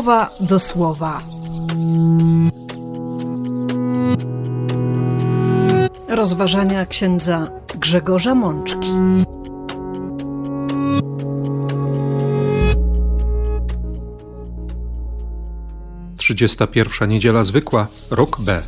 Słowa do słowa. Rozważania księdza Grzegorza Mączki. Trzydziesta pierwsza niedziela zwykła, rok B.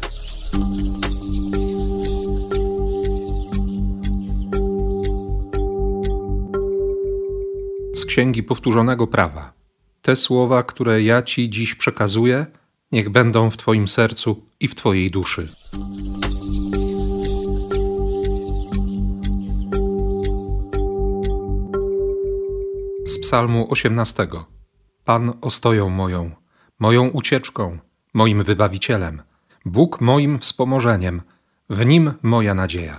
Z Księgi Powtórzonego Prawa. Te słowa, które ja Ci dziś przekazuję, niech będą w Twoim sercu i w Twojej duszy. Z Psalmu 18. Pan ostoją moją, moją ucieczką, moim wybawicielem, Bóg moim wspomożeniem, w Nim moja nadzieja.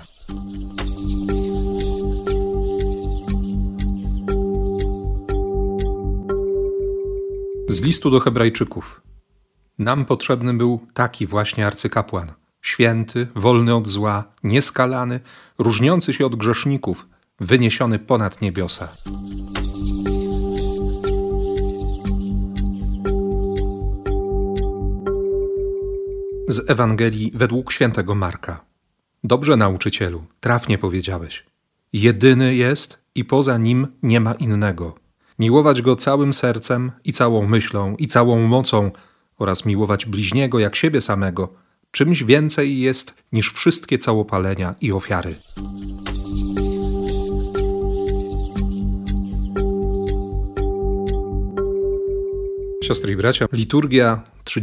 Z listu do Hebrajczyków. Nam potrzebny był taki właśnie arcykapłan, święty, wolny od zła, nieskalany, różniący się od grzeszników, wyniesiony ponad niebiosa. Z Ewangelii według świętego Marka. Dobrze, nauczycielu, trafnie powiedziałeś. Jedyny jest i poza Nim nie ma innego. Miłować Go całym sercem i całą myślą i całą mocą oraz miłować bliźniego jak siebie samego, czymś więcej jest niż wszystkie całopalenia i ofiary. Siostry i bracia, liturgia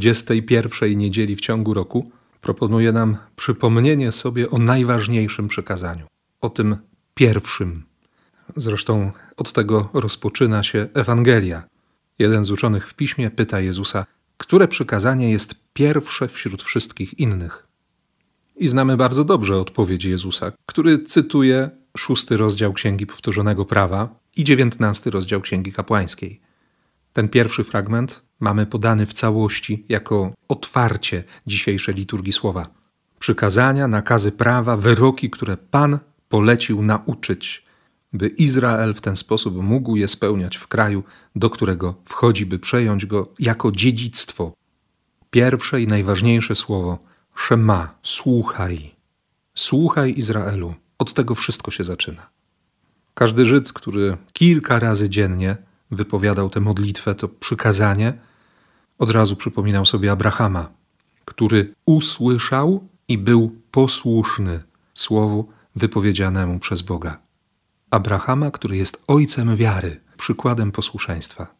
31. niedzieli w ciągu roku proponuje nam przypomnienie sobie o najważniejszym przykazaniu, o tym pierwszym. Zresztą od tego rozpoczyna się Ewangelia. Jeden z uczonych w Piśmie pyta Jezusa, które przykazanie jest pierwsze wśród wszystkich innych. I znamy bardzo dobrze odpowiedź Jezusa, który cytuje 6 rozdział Księgi Powtórzonego Prawa i 19 rozdział Księgi Kapłańskiej. Ten pierwszy fragment mamy podany w całości jako otwarcie dzisiejszej liturgii słowa. Przykazania, nakazy prawa, wyroki, które Pan polecił nauczyć, by Izrael w ten sposób mógł je spełniać w kraju, do którego wchodzi, by przejąć go jako dziedzictwo. Pierwsze i najważniejsze słowo Szema, słuchaj. Słuchaj, Izraelu. Od tego wszystko się zaczyna. Każdy Żyd, który kilka razy dziennie wypowiadał tę modlitwę, to przykazanie, od razu przypominał sobie Abrahama, który usłyszał i był posłuszny słowu wypowiedzianemu przez Boga. Abrahama, który jest ojcem wiary, przykładem posłuszeństwa.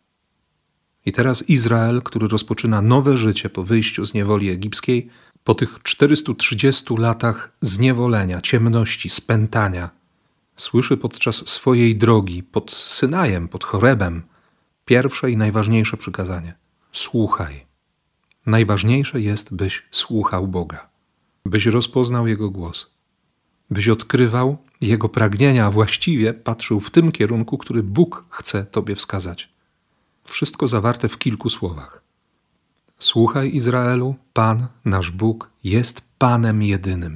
I teraz Izrael, który rozpoczyna nowe życie po wyjściu z niewoli egipskiej, po tych 430 latach zniewolenia, ciemności, spętania, słyszy podczas swojej drogi pod Synajem, pod Chorebem, pierwsze i najważniejsze przykazanie. Słuchaj. Najważniejsze jest, byś słuchał Boga, byś rozpoznał Jego głos, byś odkrywał Jego pragnienia, a właściwie patrzył w tym kierunku, który Bóg chce Tobie wskazać. Wszystko zawarte w kilku słowach. Słuchaj, Izraelu, Pan, nasz Bóg, jest Panem jedynym.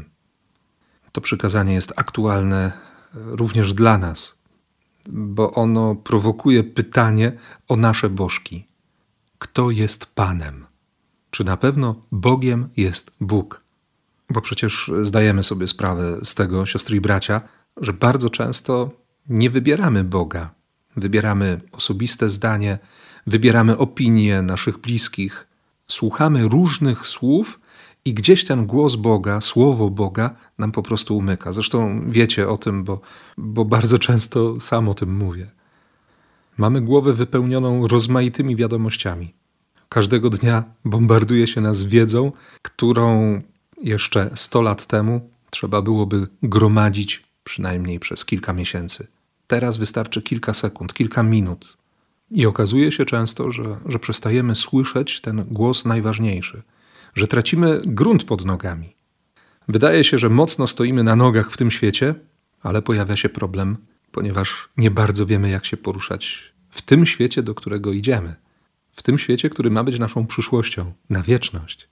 To przykazanie jest aktualne również dla nas, bo ono prowokuje pytanie o nasze bożki. Kto jest Panem? Czy na pewno Bogiem jest Bóg? Bo przecież zdajemy sobie sprawę z tego, siostry i bracia, że bardzo często nie wybieramy Boga. Wybieramy osobiste zdanie, wybieramy opinie naszych bliskich, słuchamy różnych słów i gdzieś ten głos Boga, słowo Boga nam po prostu umyka. Zresztą wiecie o tym, bo bardzo często sam o tym mówię. Mamy głowę wypełnioną rozmaitymi wiadomościami. Każdego dnia bombarduje się nas wiedzą, którą jeszcze 100 lat temu trzeba byłoby gromadzić przynajmniej przez kilka miesięcy. Teraz wystarczy kilka sekund, kilka minut. I okazuje się często, że przestajemy słyszeć ten głos najważniejszy, że tracimy grunt pod nogami. Wydaje się, że mocno stoimy na nogach w tym świecie, ale pojawia się problem, ponieważ nie bardzo wiemy, jak się poruszać w tym świecie, do którego idziemy. W tym świecie, który ma być naszą przyszłością, na wieczność.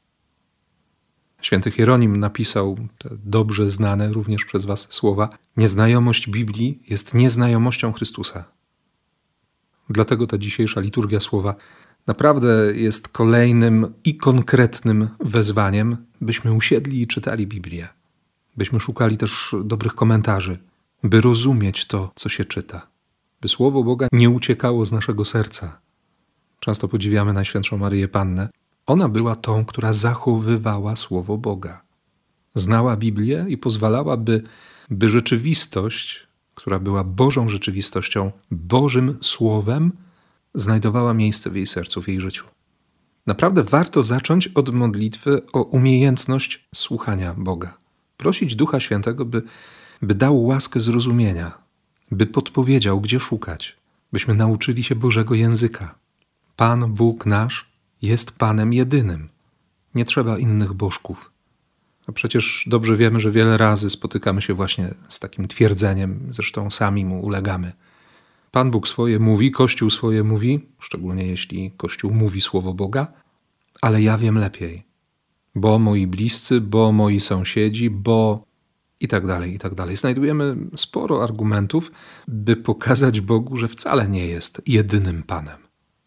Święty Hieronim napisał te dobrze znane również przez was słowa: nieznajomość Biblii jest nieznajomością Chrystusa. Dlatego ta dzisiejsza liturgia słowa Naprawdę jest kolejnym i konkretnym wezwaniem, byśmy usiedli i czytali Biblię. Byśmy szukali też dobrych komentarzy, by rozumieć to, co się czyta. By Słowo Boga nie uciekało z naszego serca. Często podziwiamy Najświętszą Maryję Pannę. Ona była tą, która zachowywała Słowo Boga. Znała Biblię i pozwalała, by rzeczywistość, która była Bożą rzeczywistością, Bożym Słowem, znajdowała miejsce w jej sercu, w jej życiu. Naprawdę warto zacząć od modlitwy o umiejętność słuchania Boga. Prosić Ducha Świętego, by dał łaskę zrozumienia, by podpowiedział, gdzie szukać, byśmy nauczyli się Bożego języka. Pan Bóg nasz jest Panem jedynym. Nie trzeba innych bożków. A przecież dobrze wiemy, że wiele razy spotykamy się właśnie z takim twierdzeniem, zresztą sami mu ulegamy. Pan Bóg swoje mówi, Kościół swoje mówi, szczególnie jeśli Kościół mówi Słowo Boga, ale ja wiem lepiej, bo moi bliscy, bo moi sąsiedzi, bo i tak dalej, i tak dalej. Znajdujemy sporo argumentów, by pokazać Bogu, że wcale nie jest jedynym Panem.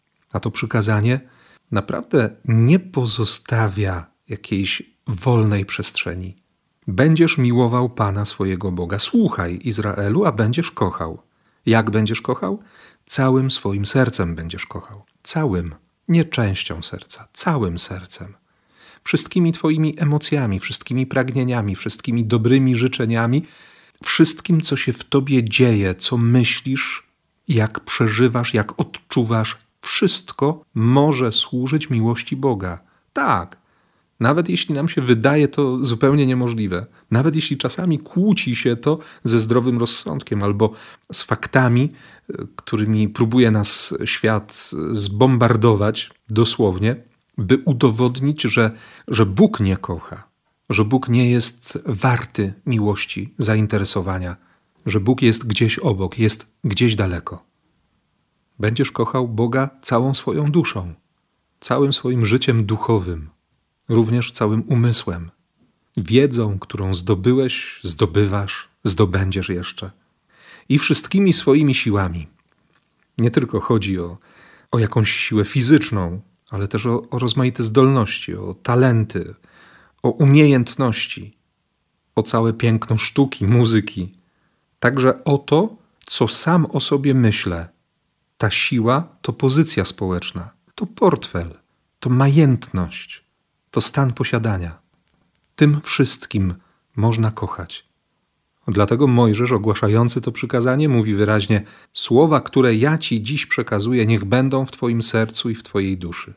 A to przykazanie naprawdę nie pozostawia jakiejś wolnej przestrzeni. Będziesz miłował Pana swojego Boga. Słuchaj, Izraelu, a będziesz kochał. Jak będziesz kochał? Całym swoim sercem będziesz kochał. Całym, nie częścią serca, całym sercem. Wszystkimi twoimi emocjami, wszystkimi pragnieniami, wszystkimi dobrymi życzeniami, wszystkim, co się w tobie dzieje, co myślisz, jak przeżywasz, jak odczuwasz, wszystko może służyć miłości Boga. Tak, nawet jeśli nam się wydaje to zupełnie niemożliwe, nawet jeśli czasami kłóci się to ze zdrowym rozsądkiem albo z faktami, którymi próbuje nas świat zbombardować dosłownie, by udowodnić, że Bóg nie kocha, że Bóg nie jest warty miłości, zainteresowania, że Bóg jest gdzieś obok, jest gdzieś daleko. Będziesz kochał Boga całą swoją duszą, całym swoim życiem duchowym, również całym umysłem, wiedzą, którą zdobyłeś, zdobywasz, zdobędziesz jeszcze i wszystkimi swoimi siłami. Nie tylko chodzi o jakąś siłę fizyczną, ale też o rozmaite zdolności, o talenty, o umiejętności, o całe piękno sztuki, muzyki. Także o to, co sam o sobie myślę. Ta siła to pozycja społeczna, to portfel, to majętność, to stan posiadania. Tym wszystkim można kochać. Dlatego Mojżesz, ogłaszający to przykazanie, mówi wyraźnie: słowa, które ja ci dziś przekazuję, niech będą w twoim sercu i w twojej duszy.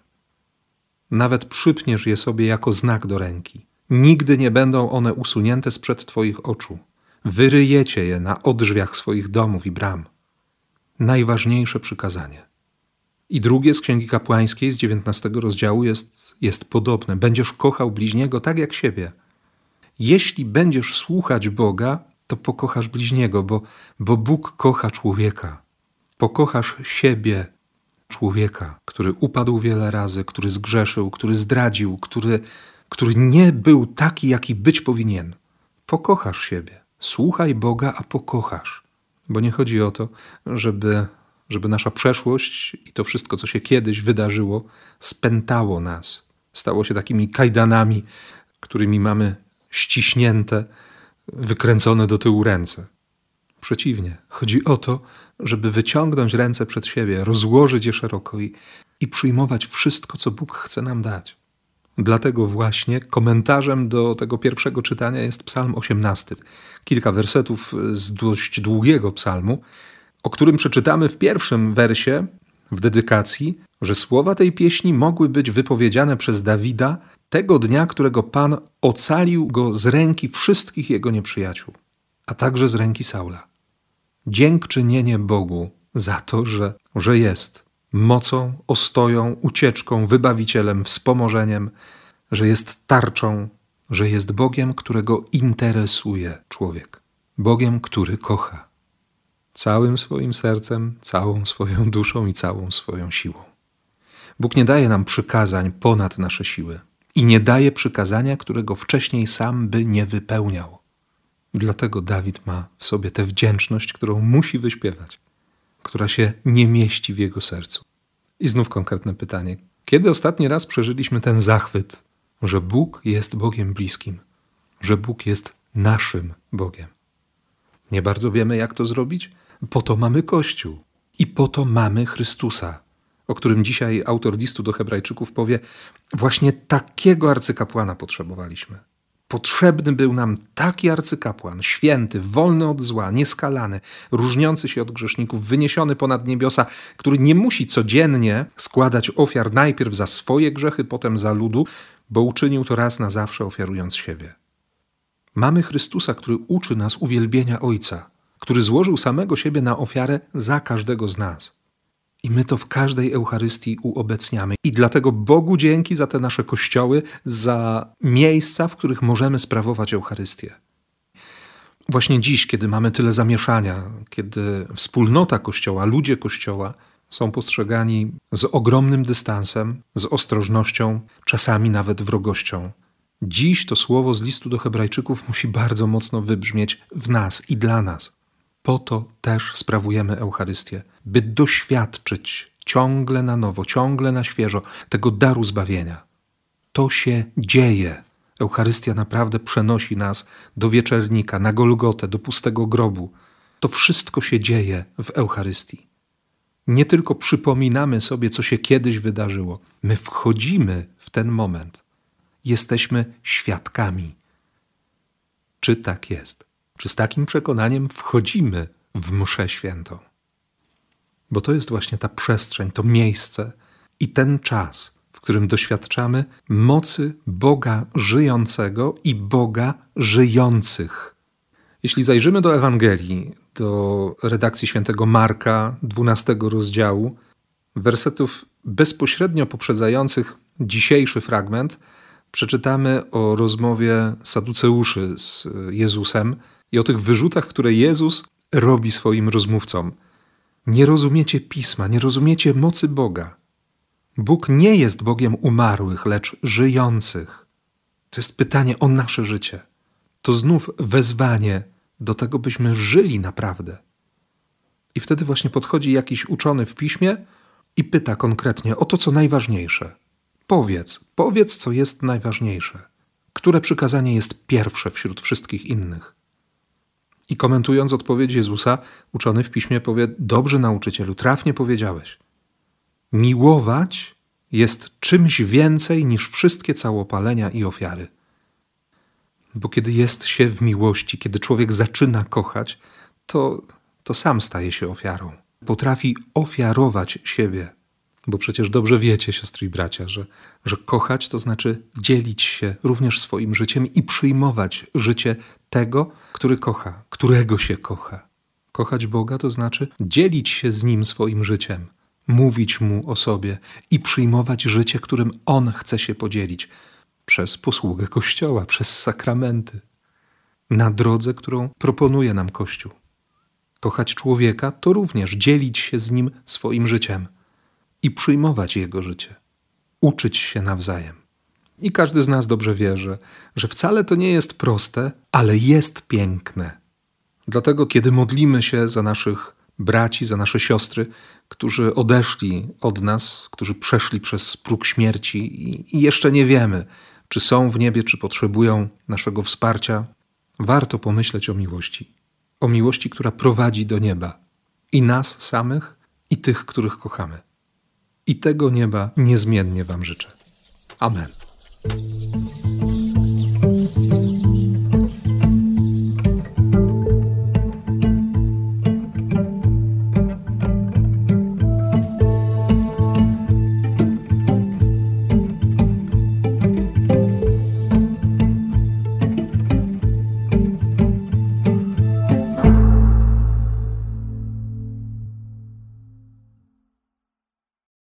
Nawet przypniesz je sobie jako znak do ręki. Nigdy nie będą one usunięte sprzed twoich oczu. Wyryjecie je na odrzwiach swoich domów i bram. Najważniejsze przykazanie. I drugie z Księgi Kapłańskiej z 19 rozdziału jest podobne. Będziesz kochał bliźniego tak jak siebie. Jeśli będziesz słuchać Boga, to pokochasz bliźniego, bo Bóg kocha człowieka. Pokochasz siebie, człowieka, który upadł wiele razy, który zgrzeszył, który zdradził, który nie był taki, jaki być powinien. Pokochasz siebie. Słuchaj Boga, a pokochasz. Bo nie chodzi o to, żeby nasza przeszłość i to wszystko, co się kiedyś wydarzyło, spętało nas. Stało się takimi kajdanami, którymi mamy ściśnięte, wykręcone do tyłu ręce. Przeciwnie, chodzi o to, żeby wyciągnąć ręce przed siebie, rozłożyć je szeroko i przyjmować wszystko, co Bóg chce nam dać. Dlatego właśnie komentarzem do tego pierwszego czytania jest Psalm 18. Kilka wersetów z dość długiego psalmu, o którym przeczytamy w pierwszym wersie, w dedykacji, że słowa tej pieśni mogły być wypowiedziane przez Dawida tego dnia, którego Pan ocalił go z ręki wszystkich jego nieprzyjaciół, a także z ręki Saula. Dziękczynienie Bogu za to, że jest mocą, ostoją, ucieczką, wybawicielem, wspomożeniem, że jest tarczą, że jest Bogiem, którego interesuje człowiek. Bogiem, który kocha. Całym swoim sercem, całą swoją duszą i całą swoją siłą. Bóg nie daje nam przykazań ponad nasze siły i nie daje przykazania, którego wcześniej sam by nie wypełniał. Dlatego Dawid ma w sobie tę wdzięczność, którą musi wyśpiewać, która się nie mieści w jego sercu. I znów konkretne pytanie. Kiedy ostatni raz przeżyliśmy ten zachwyt, że Bóg jest Bogiem bliskim, że Bóg jest naszym Bogiem? Nie bardzo wiemy, jak to zrobić? Po to mamy Kościół i po to mamy Chrystusa, o którym dzisiaj autor listu do Hebrajczyków powie, właśnie takiego arcykapłana potrzebowaliśmy. Potrzebny był nam taki arcykapłan, święty, wolny od zła, nieskalany, różniący się od grzeszników, wyniesiony ponad niebiosa, który nie musi codziennie składać ofiar najpierw za swoje grzechy, potem za ludu, bo uczynił to raz na zawsze, ofiarując siebie. Mamy Chrystusa, który uczy nas uwielbienia Ojca, który złożył samego siebie na ofiarę za każdego z nas. I my to w każdej Eucharystii uobecniamy. I dlatego Bogu dzięki za te nasze kościoły, za miejsca, w których możemy sprawować Eucharystię. Właśnie dziś, kiedy mamy tyle zamieszania, kiedy wspólnota Kościoła, ludzie Kościoła są postrzegani z ogromnym dystansem, z ostrożnością, czasami nawet wrogością. Dziś to słowo z listu do Hebrajczyków musi bardzo mocno wybrzmieć w nas i dla nas. Po to też sprawujemy Eucharystię, by doświadczyć ciągle na nowo, ciągle na świeżo tego daru zbawienia. To się dzieje. Eucharystia naprawdę przenosi nas do wieczernika, na Golgotę, do pustego grobu. To wszystko się dzieje w Eucharystii. Nie tylko przypominamy sobie, co się kiedyś wydarzyło. My wchodzimy w ten moment. Jesteśmy świadkami. Czy tak jest? Czy z takim przekonaniem wchodzimy w mszę świętą? Bo to jest właśnie ta przestrzeń, to miejsce i ten czas, w którym doświadczamy mocy Boga żyjącego i Boga żyjących. Jeśli zajrzymy do Ewangelii, do redakcji świętego Marka, 12 rozdziału, wersetów bezpośrednio poprzedzających dzisiejszy fragment, przeczytamy o rozmowie Saduceuszy z Jezusem i o tych wyrzutach, które Jezus robi swoim rozmówcom. Nie rozumiecie Pisma, nie rozumiecie mocy Boga. Bóg nie jest Bogiem umarłych, lecz żyjących. To jest pytanie o nasze życie. To znów wezwanie do tego, byśmy żyli naprawdę. I wtedy właśnie podchodzi jakiś uczony w Piśmie i pyta konkretnie o to, co najważniejsze. Powiedz, co jest najważniejsze. Które przykazanie jest pierwsze wśród wszystkich innych? I komentując odpowiedź Jezusa, uczony w Piśmie powie, dobrze nauczycielu, trafnie powiedziałeś. Miłować jest czymś więcej niż wszystkie całopalenia i ofiary. Bo kiedy jest się w miłości, kiedy człowiek zaczyna kochać, to sam staje się ofiarą. Potrafi ofiarować siebie. Bo przecież dobrze wiecie, siostry i bracia, że kochać to znaczy dzielić się również swoim życiem i przyjmować życie tego, który kocha, którego się kocha. Kochać Boga to znaczy dzielić się z Nim swoim życiem, mówić Mu o sobie i przyjmować życie, którym On chce się podzielić przez posługę Kościoła, przez sakramenty, na drodze, którą proponuje nam Kościół. Kochać człowieka to również dzielić się z Nim swoim życiem i przyjmować Jego życie, uczyć się nawzajem. I każdy z nas dobrze wie, że wcale to nie jest proste, ale jest piękne. Dlatego, kiedy modlimy się za naszych braci, za nasze siostry, którzy odeszli od nas, którzy przeszli przez próg śmierci i jeszcze nie wiemy, czy są w niebie, czy potrzebują naszego wsparcia, warto pomyśleć o miłości. O miłości, która prowadzi do nieba. I nas samych, i tych, których kochamy. I tego nieba niezmiennie wam życzę. Amen.